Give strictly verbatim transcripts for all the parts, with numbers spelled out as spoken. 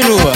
continua.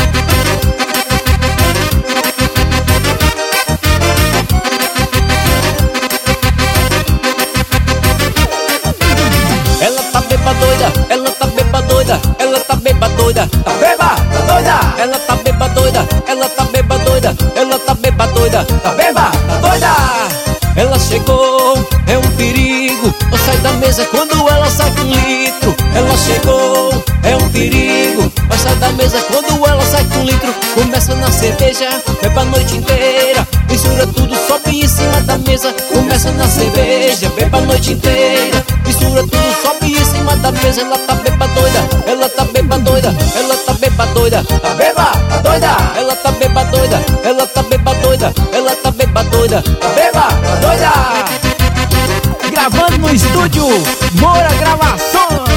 Ela tá beba doida, ela tá beba doida, ela tá beba doida, tá beba, tá doida. Ela tá beba doida, ela tá beba doida, ela tá beba doida, tá beba, tá doida. Ela chegou, é um perigo, não sai da mesa quando ela sai com litro. Ela chegou, é um perigo, vai sair da mesa quando ela sai com litro. Começa na cerveja, bebe a noite inteira, mistura tudo, sobe em cima da mesa. Começa na cerveja, bebe a noite inteira, mistura tudo, sobe em cima da mesa. Ela tá beba doida, ela tá beba doida, ela tá beba doida, tá beba, tá doida. Ela tá beba doida, ela tá beba doida, ela tá beba doida, tá beba, tá doida. Gravando no estúdio Moura Gravações.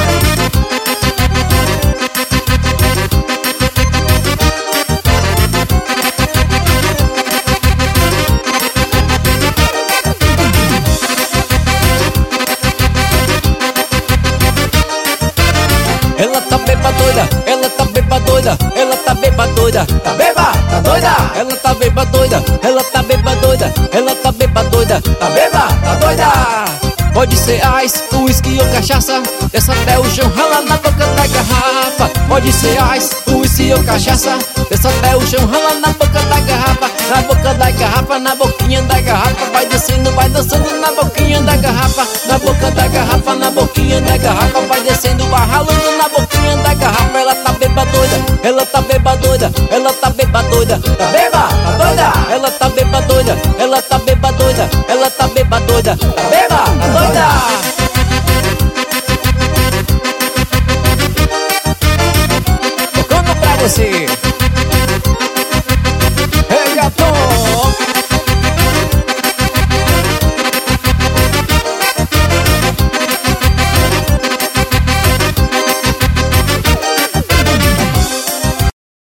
Ela tá beba doida, ela tá beba doida, ela tá beba doida, tá beba, tá doida. Ela tá beba doida, ela tá beba doida, ela tá beba doida, tá beba, tá doida. Pode ser ice, uísque ou cachaça, desce até o chão, rala na boca da garrafa. Pode ser ice, uísque ou cachaça, desce até o chão, rala na boca da garrafa. Na boca da garrafa, na boquinha da garrafa, vai descendo, vai dançando na boquinha da garrafa. Na boca da garrafa, na boquinha da garrafa, vai descendo, vai ralando na boquinha da garrafa. Ela tá beba doida, ela tá beba doida, ela tá beba doida, tá beba, tá doida. Ela tá beba doida, ela tá beba doida, ela tá beba doida, tá beba, tá doida.